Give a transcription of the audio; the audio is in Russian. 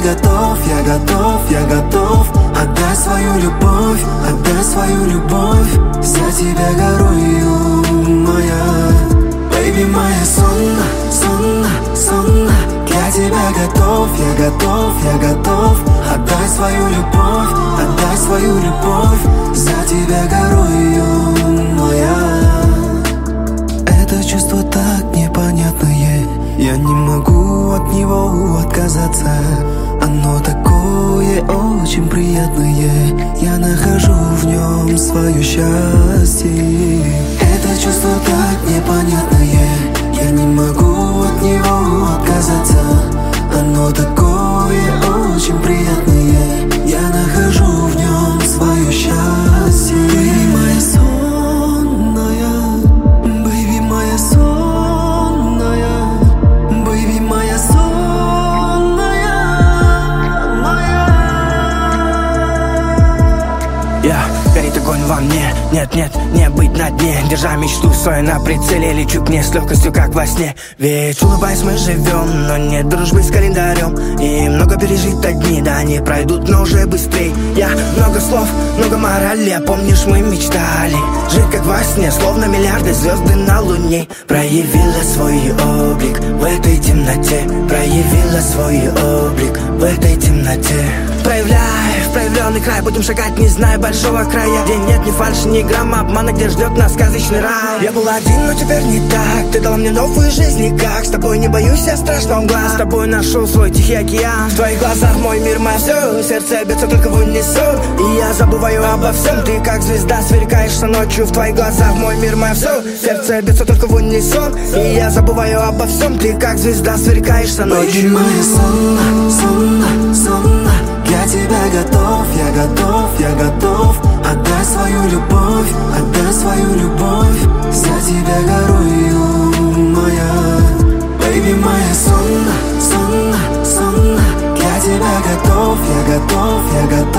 готов, я готов, я готов. Отдай свою любовь, отдай свою любовь. За тебя горою, моя baby, моя сонна, сонна, сонна. Для тебя готов, я готов, я готов. Отдай свою любовь, отдай свою любовь. За тебя горою, моя. Это чувство так непонятное, я не могу от него отказаться. Оно такое очень приятное, я нахожу в нем свое счастье. Это чувство так непонятное, я не могу от него отказаться. Оно такое очень приятное, я нахожу в нем свое счастье. Baby, моя сонная, baby, моя сонная, baby, моя сонная, моя. Горит огонь во мне, нет, не быть на дне. Держа мечту свою на прицеле, лечу к ней с легкостью, как во сне. Ведь улыбаясь мы живем, но нет дружбы с календарем. И много пережить дни, да они пройдут, но уже быстрей. Я много слов, много морали, помнишь, мы мечтали жить как во сне, словно миллиарды звезды на луне. Проявила свой облик в этой темноте, проявила свой облик в этой темноте. Проявляй в проявленный край, будем шагать, не зная большого края, где нет ни фальши, ни грамма обмана, где ждет нас сказочный рай. Я был один, но теперь не так, ты дала мне новую жизнь никак. С тобой не боюсь я страшного глаз, с тобой нашел свой тихий океан. В твоих глазах мой мир, мое все, сердце бьется только в унисон. И я забываю обо всем, ты как звезда сверкаешься ночью. В твоих глазах мой мир, мое все, сердце бьется только в унисон. И я забываю обо всем, ты как звезда сверкаешься ночью. Baby, моя сонна, сонна, сонна. Для тебя готов, я готов, я готов. Отдай свою любовь, отдай свою любовь. За тебя горою, моя baby, моя сонна, сонна, сонна. Для тебя готов, я готов, я готов.